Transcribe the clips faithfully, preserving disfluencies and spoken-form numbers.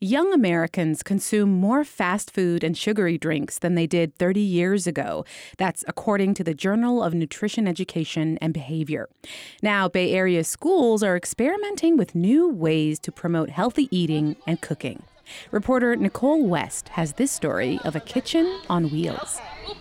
Young Americans consume more fast food and sugary drinks than they did thirty years ago. That's according to the Journal of Nutrition Education and Behavior. Now, Bay Area schools are experimenting with new ways to promote healthy eating and cooking. Reporter Nicole West has this story of a kitchen on wheels.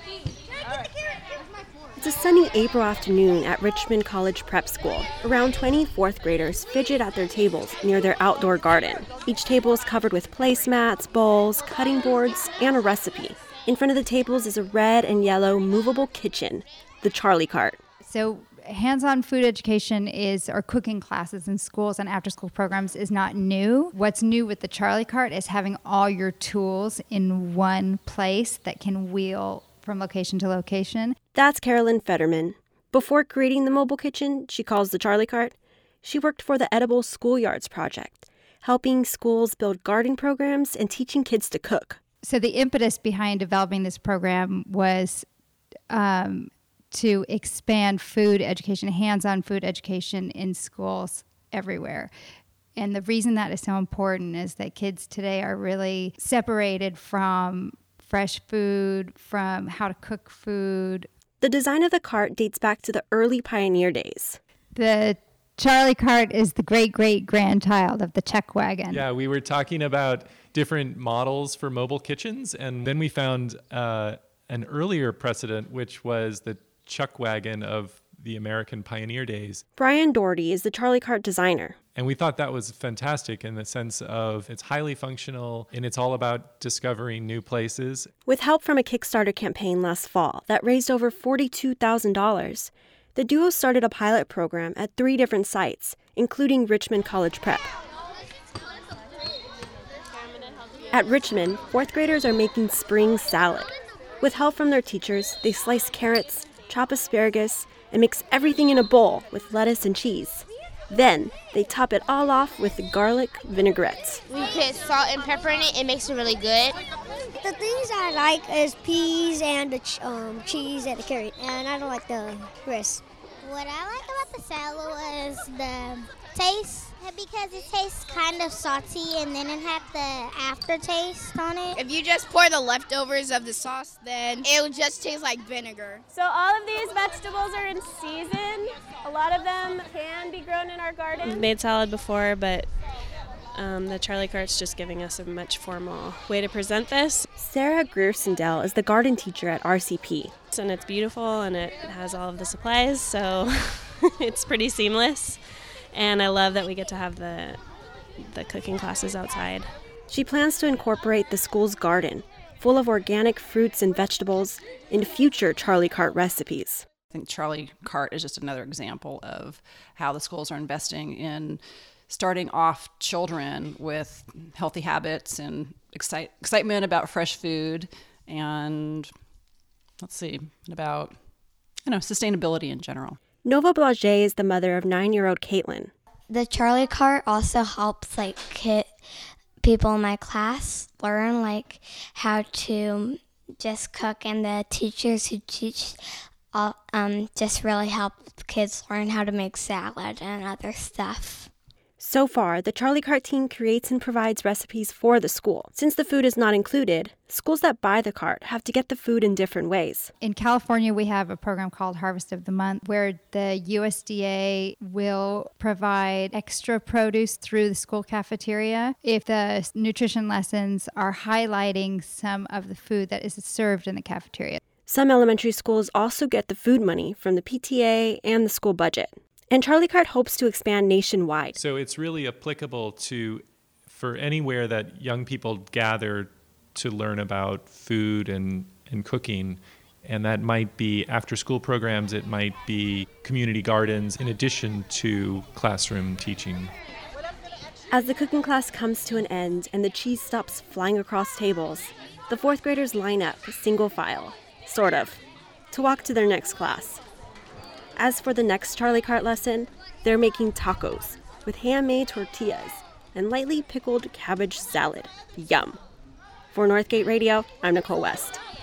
It's a sunny April afternoon at Richmond College Prep School. Around twenty fourth graders fidget at their tables near their outdoor garden. Each table is covered with placemats, bowls, cutting boards, and a recipe. In front of the tables is a red and yellow movable kitchen, the Charlie Cart. So hands-on food education is, or cooking classes in schools and after-school programs is not new. What's new with the Charlie Cart is having all your tools in one place that can wheel from location to location. That's Carolyn Fetterman. Before creating the mobile kitchen she calls the Charlie Cart, she worked for the Edible Schoolyards Project, helping schools build garden programs and teaching kids to cook. So the impetus behind developing this program was um, to expand food education, hands-on food education in schools everywhere. And the reason that is so important is that kids today are really separated from fresh food, from how to cook food. The design of the cart dates back to the early pioneer days. The Charlie Cart is the great-great-grandchild of the Chuck Wagon. Yeah, we were talking about different models for mobile kitchens, and then we found uh, an earlier precedent, which was the Chuck Wagon of the American pioneer days. Brian Doherty is the Charlie Cart designer. And we thought that was fantastic in the sense of it's highly functional and it's all about discovering new places. With help from a Kickstarter campaign last fall that raised over forty-two thousand dollars, the duo started a pilot program at three different sites, including Richmond College Prep. At Richmond, fourth graders are making spring salad. With help from their teachers, they slice carrots, chop asparagus, and mix everything in a bowl with lettuce and cheese. Then, they top it all off with garlic vinaigrette. We put salt and pepper in it. It makes it really good. The things I like is peas and the ch- um, cheese and the carrot, and I don't like the rest. What I like about the salad was the taste, because it tastes kind of salty and then it had the aftertaste on it. If you just pour the leftovers of the sauce, then it will just taste like vinegar. So all of these vegetables are in season. A lot of them can be grown in our garden. We've made salad before, but um, the Charlie Cart's just giving us a much formal way to present this. Sarah Greer-Sindel is the garden teacher at R C P. And it's beautiful and it has all of the supplies, so it's pretty seamless. And I love that we get to have the the cooking classes outside. She plans to incorporate the school's garden, full of organic fruits and vegetables, in future Charlie Cart recipes. I think Charlie Cart is just another example of how the schools are investing in starting off children with healthy habits and excite, excitement about fresh food and, let's see, about, you know, sustainability in general. Nova Blaget is the mother of nine-year-old Caitlin. The Charlie Cart also helps like kid people in my class learn like how to just cook, and the teachers who teach all, um, just really help kids learn how to make salad and other stuff. So far, the Charlie Cart team creates and provides recipes for the school. Since the food is not included, schools that buy the cart have to get the food in different ways. In California, we have a program called Harvest of the Month, where the U S D A will provide extra produce through the school cafeteria if the nutrition lessons are highlighting some of the food that is served in the cafeteria. Some elementary schools also get the food money from the P T A and the school budget. And Charlie Cart hopes to expand nationwide. So it's really applicable to for anywhere that young people gather to learn about food and, and cooking. And that might be after-school programs, it might be community gardens, in addition to classroom teaching. As the cooking class comes to an end and the cheese stops flying across tables, the fourth graders line up, single file, sort of, to walk to their next class. As for the next Charlie Cart lesson, they're making tacos with handmade tortillas and lightly pickled cabbage salad. Yum. For Northgate Radio, I'm Nicole West.